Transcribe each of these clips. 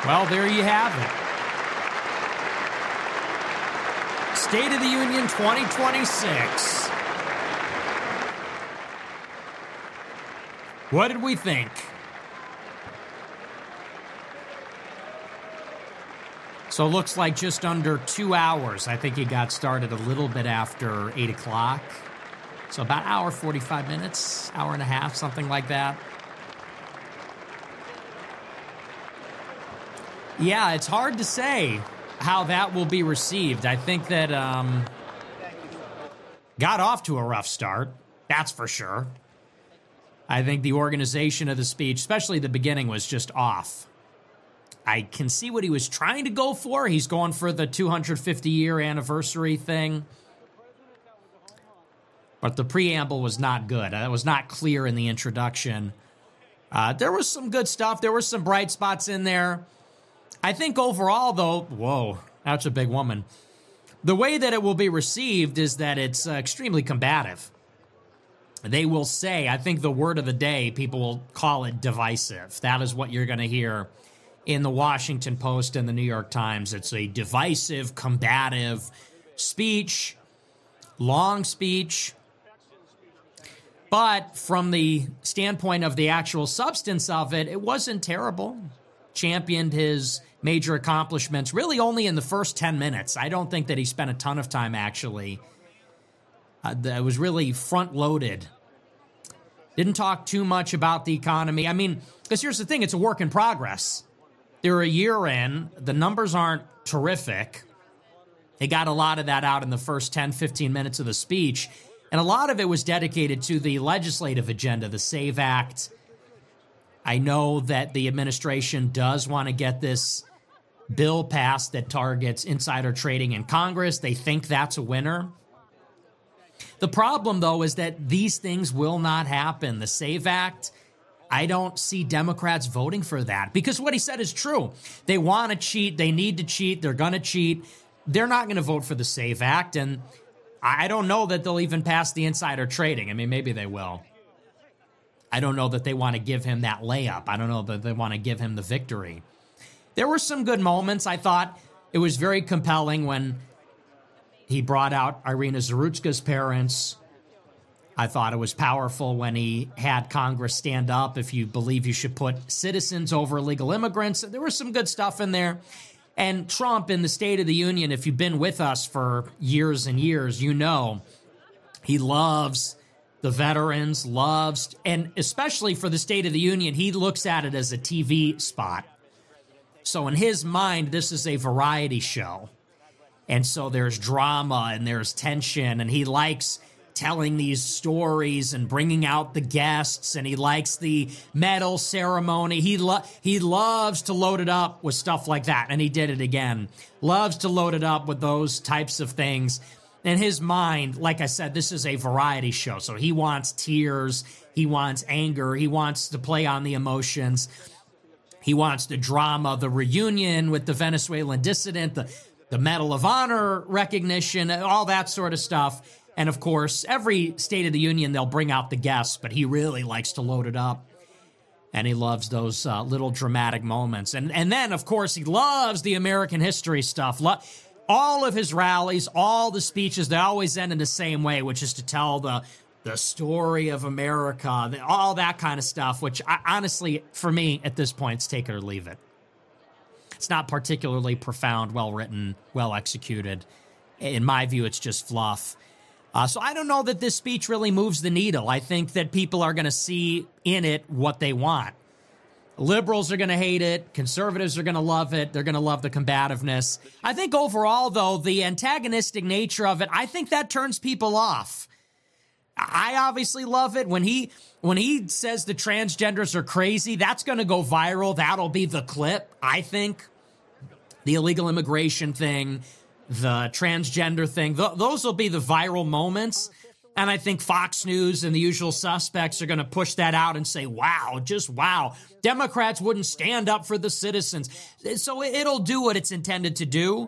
Well, there you have it. State of the Union 2026. What did we think? So it looks like just under 2 hours. I think he got started a little bit after 8 o'clock. So about hour 45 minutes, hour and a half, something like that. Yeah, it's hard to say how that will be received. I think that got off to a rough start, that's for sure. I think the organization of the speech, especially the beginning, was just off. I can see what he was trying to go for. He's going for the 250-year anniversary thing. But the preamble was not good. That was not clear in the introduction. There was some good stuff. There were some bright spots in there. I think overall, though, whoa, that's a big woman. The way that it will be received is that it's extremely combative. They will say, I think the word of the day, people will call it divisive. That is what you're going to hear in the Washington Post and the New York Times. It's a divisive, combative speech, long speech. But from the standpoint of the actual substance of it, it wasn't terrible. Championed his major accomplishments really only in the first 10 minutes. I don't think that he spent a ton of time, actually. That was really front-loaded. Didn't talk too much about the economy. I mean, because here's the thing, it's a work in progress. They're a year in. The numbers aren't terrific. They got a lot of that out in the first 10, 15 minutes of the speech. And a lot of it was dedicated to the legislative agenda, the SAVE Act. I know that the administration does want to get this bill passed that targets insider trading in Congress. They think that's a winner. The problem, though, is that these things will not happen. The SAVE Act, I don't see Democrats voting for that because what he said is true. They want to cheat. They need to cheat. They're going to cheat. They're not going to vote for the SAVE Act, and I don't know that they'll even pass the insider trading. I mean, maybe they will. I don't know that they want to give him that layup. I don't know that they want to give him the victory. There were some good moments. I thought it was very compelling when he brought out Irina Zarutska's parents. I thought it was powerful when he had Congress stand up if you believe you should put citizens over illegal immigrants. There was some good stuff in there. And Trump in the State of the Union, if you've been with us for years and years, you know he loves the veterans, and especially for the State of the Union, he looks at it as a TV spot. So in his mind, this is a variety show. And so there's drama and there's tension, and he likes telling these stories and bringing out the guests, and he likes the medal ceremony. He loves to load it up with stuff like that, and he did it again. Loves to load it up with those types of things. In his mind, like I said, this is a variety show, so he wants tears, he wants anger, he wants to play on the emotions. He wants the drama, the reunion with the Venezuelan dissident, the Medal of Honor recognition, all that sort of stuff. And, of course, every State of the Union, they'll bring out the guests, but he really likes to load it up. And he loves those little dramatic moments. And then, of course, he loves the American history stuff. All of his rallies, all the speeches, they always end in the same way, which is to tell the story of America, all that kind of stuff, which honestly, for me, at this point, it's take it or leave it. It's not particularly profound, well-written, well-executed. In my view, it's just fluff. So I don't know that this speech really moves the needle. I think that people are going to see in it what they want. Liberals are going to hate it. Conservatives are going to love it. They're going to love the combativeness. I think overall, though, the antagonistic nature of it, I think that turns people off. I obviously love it. When he says the transgenders are crazy, that's going to go viral. That'll be the clip, I think. The illegal immigration thing, the transgender thing, those will be the viral moments. And I think Fox News and the usual suspects are going to push that out and say, wow, just wow. Democrats wouldn't stand up for the citizens. So it'll do what it's intended to do.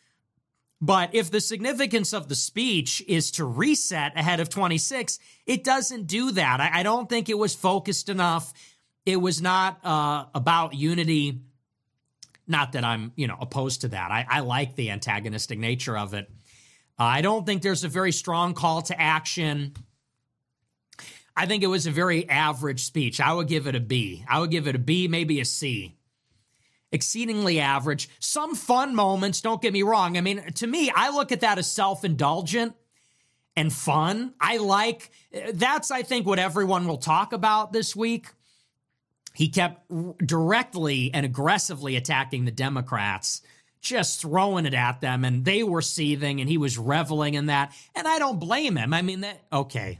But if the significance of the speech is to reset ahead of 26, it doesn't do that. I don't think it was focused enough. It was not about unity. Not that I'm, opposed to that. I like the antagonistic nature of it. I don't think there's a very strong call to action. I think it was a very average speech. I would give it a B. I would give it a B, maybe a C. Exceedingly average. Some fun moments, don't get me wrong. I mean, to me, I look at that as self-indulgent and fun. That's, I think, what everyone will talk about this week. He kept directly and aggressively attacking the Democrats, just throwing it at them, and they were seething, and he was reveling in that. And I don't blame him. I mean, okay.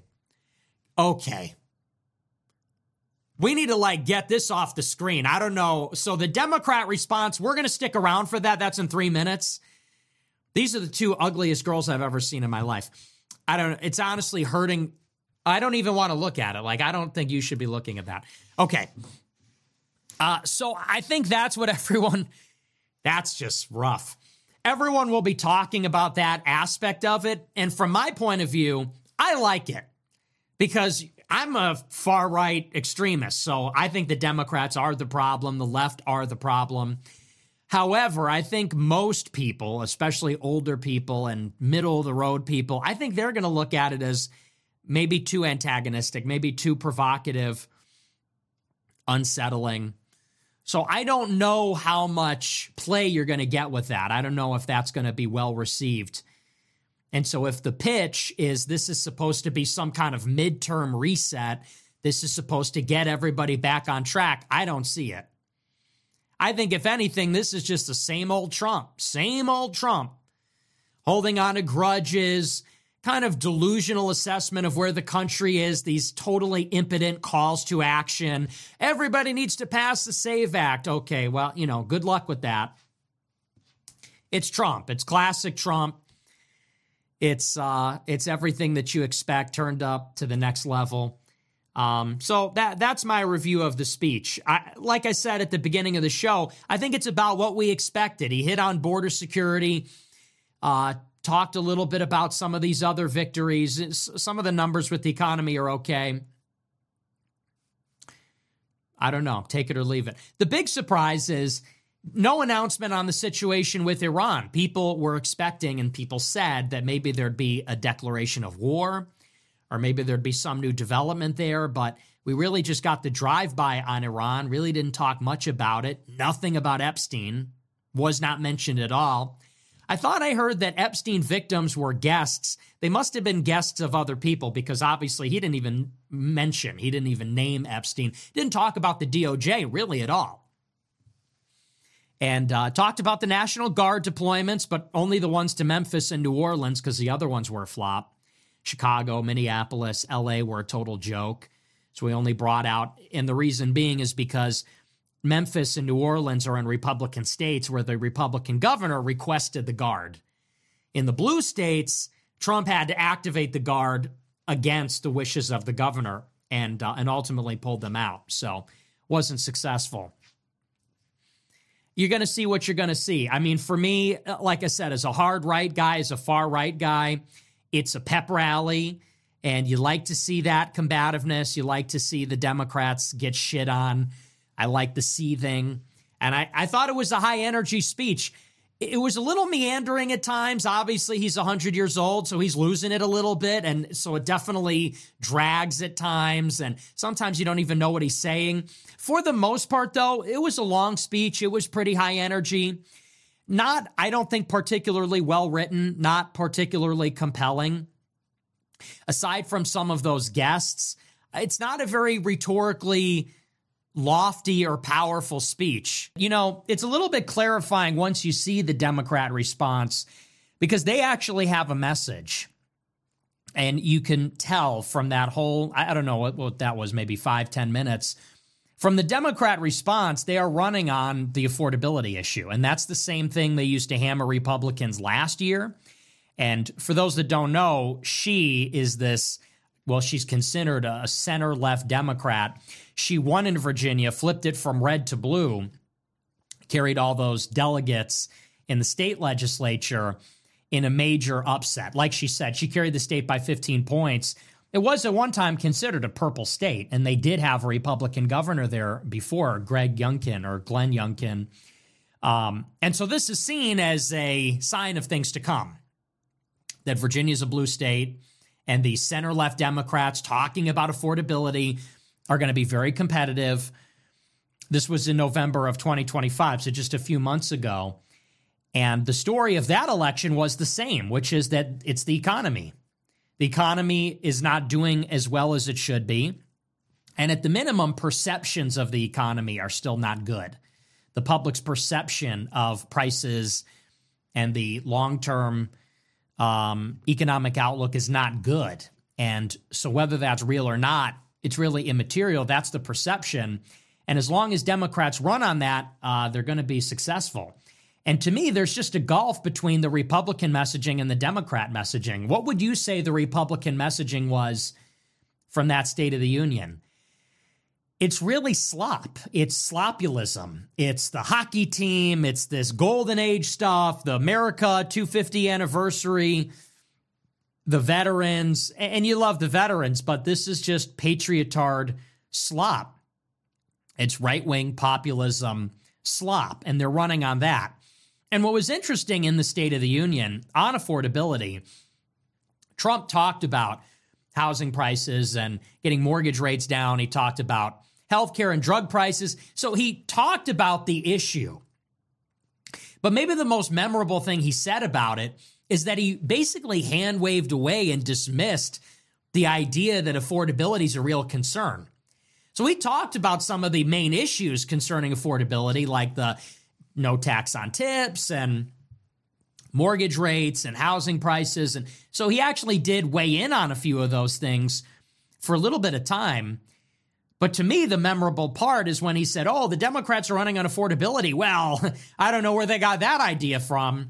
We need to, get this off the screen. I don't know. So the Democrat response, we're going to stick around for that. That's in 3 minutes. These are the two ugliest girls I've ever seen in my life. It's honestly hurting. I don't even want to look at it. I don't think you should be looking at that. Okay. So I think that's what that's just rough. Everyone will be talking about that aspect of it. And from my point of view, I like it because I'm a far-right extremist. So I think the Democrats are the problem. The left are the problem. However, I think most people, especially older people and middle-of-the-road people, I think they're going to look at it as maybe too antagonistic, maybe too provocative, unsettling. So I don't know how much play you're going to get with that. I don't know if that's going to be well received. And so if the pitch is this is supposed to be some kind of midterm reset, this is supposed to get everybody back on track, I don't see it. I think if anything, this is just the same old Trump, holding on to grudges, kind of delusional assessment of where the country is, these totally impotent calls to action. Everybody needs to pass the SAVE Act. Okay, well, good luck with that. It's Trump. It's classic Trump. It's everything that you expect turned up to the next level. So that's my review of the speech. Like I said at the beginning of the show, I think it's about what we expected. He hit on border security, talked a little bit about some of these other victories. Some of the numbers with the economy are okay. I don't know. Take it or leave it. The big surprise is no announcement on the situation with Iran. People were expecting and people said that maybe there'd be a declaration of war or maybe there'd be some new development there, but we really just got the drive-by on Iran, really didn't talk much about it. Nothing about Epstein was not mentioned at all. I thought I heard that Epstein victims were guests. They must have been guests of other people because obviously he didn't even name Epstein. Didn't talk about the DOJ really at all. And talked about the National Guard deployments, but only the ones to Memphis and New Orleans because the other ones were a flop. Chicago, Minneapolis, LA were a total joke. So we only brought out, and the reason being is because Memphis and New Orleans are in Republican states where the Republican governor requested the Guard. In the blue states, Trump had to activate the Guard against the wishes of the governor and ultimately pulled them out. So wasn't successful. You're going to see what you're going to see. I mean, for me, like I said, as a hard right guy, as a far right guy, it's a pep rally. And you like to see that combativeness. You like to see the Democrats get shit on. I like the seething. And I thought it was a high-energy speech. It was a little meandering at times. Obviously, he's 100 years old, so he's losing it a little bit. And so it definitely drags at times. And sometimes you don't even know what he's saying. For the most part, though, it was a long speech. It was pretty high energy. Not, I don't think, particularly well-written. Not particularly compelling. Aside from some of those guests, it's not a very rhetorically lofty or powerful speech. You know, it's a little bit clarifying once you see the Democrat response because they actually have a message. And you can tell from that whole, I don't know what that was, maybe 5-10 minutes. From the Democrat response, they are running on the affordability issue. And that's the same thing they used to hammer Republicans last year. And for those that don't know, she is this, well, she's considered a center-left Democrat. She won in Virginia, flipped it from red to blue, carried all those delegates in the state legislature in a major upset. Like she said, she carried the state by 15 points. It was at one time considered a purple state, and they did have a Republican governor there before, Glenn Youngkin. And so this is seen as a sign of things to come, that Virginia's a blue state and the center-left Democrats talking about affordability are going to be very competitive. This was in November of 2025, so just a few months ago. And the story of that election was the same, which is that it's the economy. The economy is not doing as well as it should be. And at the minimum, perceptions of the economy are still not good. The public's perception of prices and the long-term economic outlook is not good. And so whether that's real or not, it's really immaterial. That's the perception. And as long as Democrats run on that, they're going to be successful. And to me, there's just a gulf between the Republican messaging and the Democrat messaging. What would you say the Republican messaging was from that State of the Union? It's really slop. It's slopulism. It's the hockey team. It's this golden age stuff, the America 250 anniversary, the veterans. And you love the veterans, but this is just patriotard slop. It's right-wing populism slop, and they're running on that. And what was interesting in the State of the Union on affordability, Trump talked about housing prices and getting mortgage rates down. He talked about healthcare and drug prices. So he talked about the issue. But maybe the most memorable thing he said about it is that he basically hand-waved away and dismissed the idea that affordability is a real concern. So we talked about some of the main issues concerning affordability, like the no tax on tips and mortgage rates and housing prices. And so he actually did weigh in on a few of those things for a little bit of time. But to me, the memorable part is when he said, oh, the Democrats are running on affordability. Well, I don't know where they got that idea from.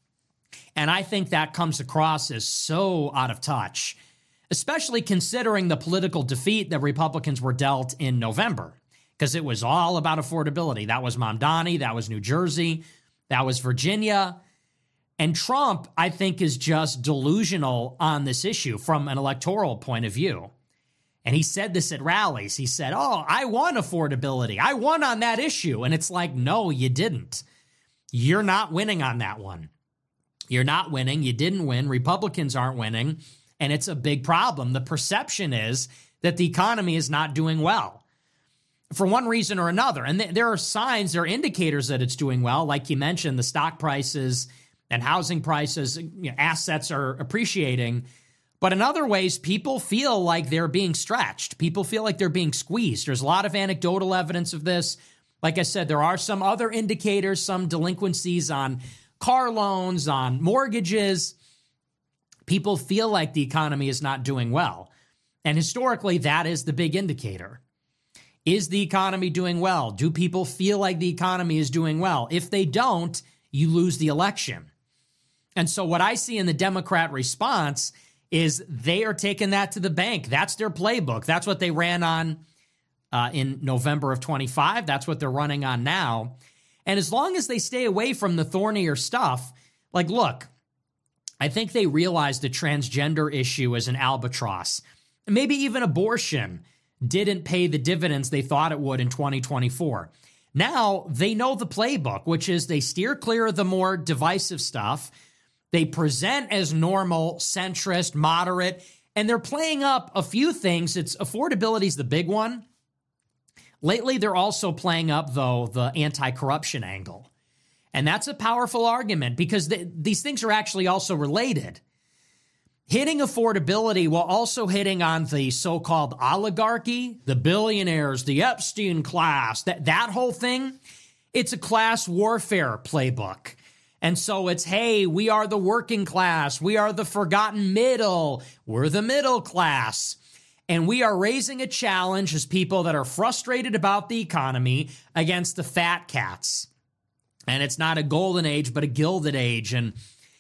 And I think that comes across as so out of touch, especially considering the political defeat that Republicans were dealt in November, because it was all about affordability. That was Mamdani, that was New Jersey, that was Virginia. And Trump, I think, is just delusional on this issue from an electoral point of view. And he said this at rallies. He said, oh, I won affordability. I won on that issue. And it's like, no, you didn't. You're not winning on that one. You're not winning. You didn't win. Republicans aren't winning. And it's a big problem. The perception is that the economy is not doing well for one reason or another. And there are signs, there are indicators that it's doing well. Like you mentioned, the stock prices and housing prices, assets are appreciating. But in other ways, people feel like they're being stretched. People feel like they're being squeezed. There's a lot of anecdotal evidence of this. Like I said, there are some other indicators, some delinquencies on car loans, on mortgages. People feel like the economy is not doing well. And historically, that is the big indicator. Is the economy doing well? Do people feel like the economy is doing well? If they don't, you lose the election. And so what I see in the Democrat response is they are taking that to the bank. That's their playbook. That's what they ran on in November of 25. That's what they're running on now. And as long as they stay away from the thornier stuff, like, look, I think they realized the transgender issue is an albatross. Maybe even abortion didn't pay the dividends they thought it would in 2024. Now they know the playbook, which is they steer clear of the more divisive stuff. They present as normal, centrist, moderate, and they're playing up a few things. It's affordability is the big one. Lately, they're also playing up, though, the anti-corruption angle. And that's a powerful argument because these things are actually also related. Hitting affordability while also hitting on the so-called oligarchy, the billionaires, the Epstein class, that whole thing, it's a class warfare playbook. And so it's, hey, we are the working class. We are the forgotten middle. We're the middle class. And we are raising a challenge as people that are frustrated about the economy against the fat cats. And it's not a golden age, but a gilded age. And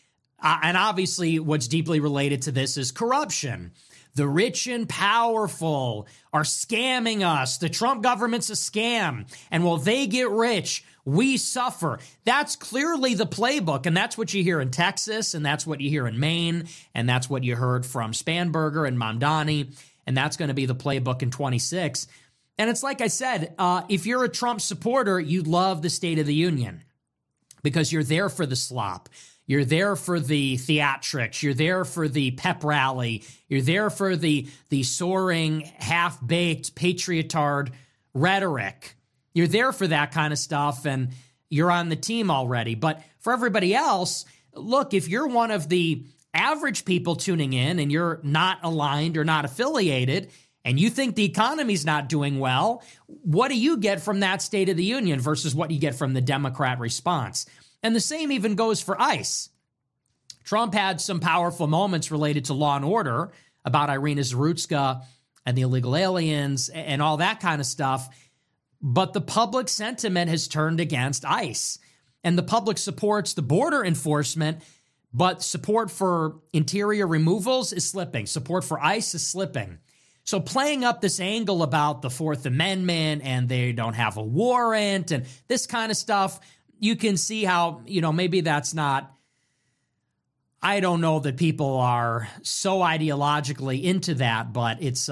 obviously what's deeply related to this is corruption. The rich and powerful are scamming us. The Trump government's a scam. And while they get rich, we suffer. That's clearly the playbook, and that's what you hear in Texas, and that's what you hear in Maine, and that's what you heard from Spanberger and Mamdani, and that's going to be the playbook in 26. And it's like I said, if you're a Trump supporter, you love the State of the Union. because you're there for the slop. You're there for the theatrics. You're there for the pep rally. You're there for the soaring, half-baked, patriotard rhetoric. You're there for that kind of stuff, and you're on the team already. But for everybody else, look, if you're one of the average people tuning in and you're not aligned or not affiliated, and you think the economy's not doing well, what do you get from that State of the Union versus what you get from the Democrat response? And the same even goes for ICE. Trump had some powerful moments related to law and order about Irina Zarutska and the illegal aliens and all that kind of stuff. But the public sentiment has turned against ICE. And the public supports the border enforcement, but support for interior removals is slipping. Support for ICE is slipping. So playing up this angle about the Fourth Amendment and they don't have a warrant and this kind of stuff, you can see how, maybe that's not, I don't know that people are so ideologically into that, but it's,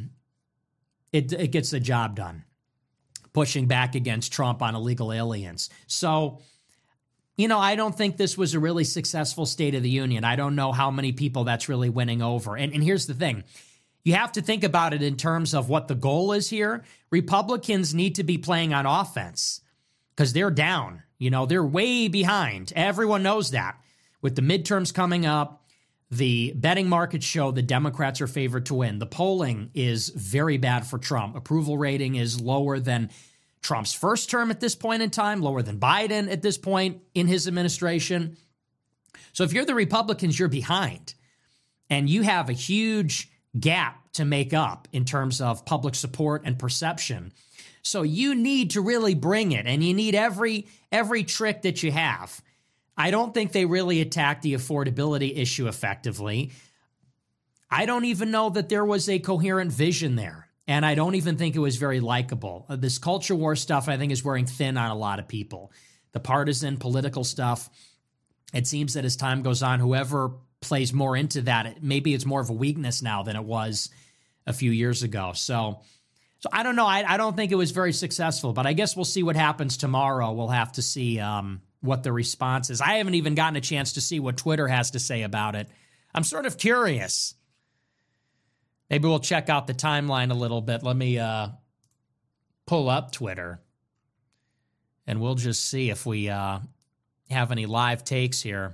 it gets the job done, pushing back against Trump on illegal aliens. So, I don't think this was a really successful State of the Union. I don't know how many people that's really winning over. And here's the thing. You have to think about it in terms of what the goal is here. Republicans need to be playing on offense because they're down. They're way behind. Everyone knows that. With the midterms coming up, the betting markets show the Democrats are favored to win. The polling is very bad for Trump. Approval rating is lower than Trump's first term at this point in time, lower than Biden at this point in his administration. So if you're the Republicans, you're behind. And you have a huge gap to make up in terms of public support and perception. So you need to really bring it, and you need every trick that you have. I don't think they really attacked the affordability issue effectively. I don't even know that there was a coherent vision there, and I don't even think it was very likable. This culture war stuff, I think, is wearing thin on a lot of people. The partisan political stuff, it seems that as time goes on, whoever plays more into that, maybe it's more of a weakness now than it was a few years ago. So I don't know. I don't think it was very successful, but I guess we'll see what happens tomorrow. We'll have to see what the response is. I haven't even gotten a chance to see what Twitter has to say about it. I'm sort of curious. Maybe we'll check out the timeline a little bit. Let me pull up Twitter, and we'll just see if we have any live takes here.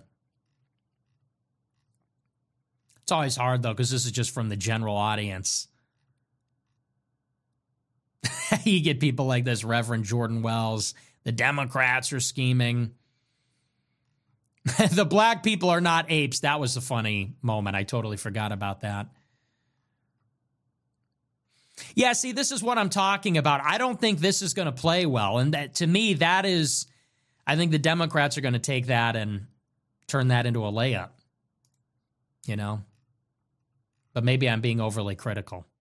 It's always hard, though, because this is just from the general audience. You get people like this, Reverend Jordan Wells. The Democrats are scheming. The black people are not apes. That was a funny moment. I totally forgot about that. Yeah, see, this is what I'm talking about. I don't think this is going to play well. And that, to me, that is, I think the Democrats are going to take that and turn that into a layup. But maybe I'm being overly critical.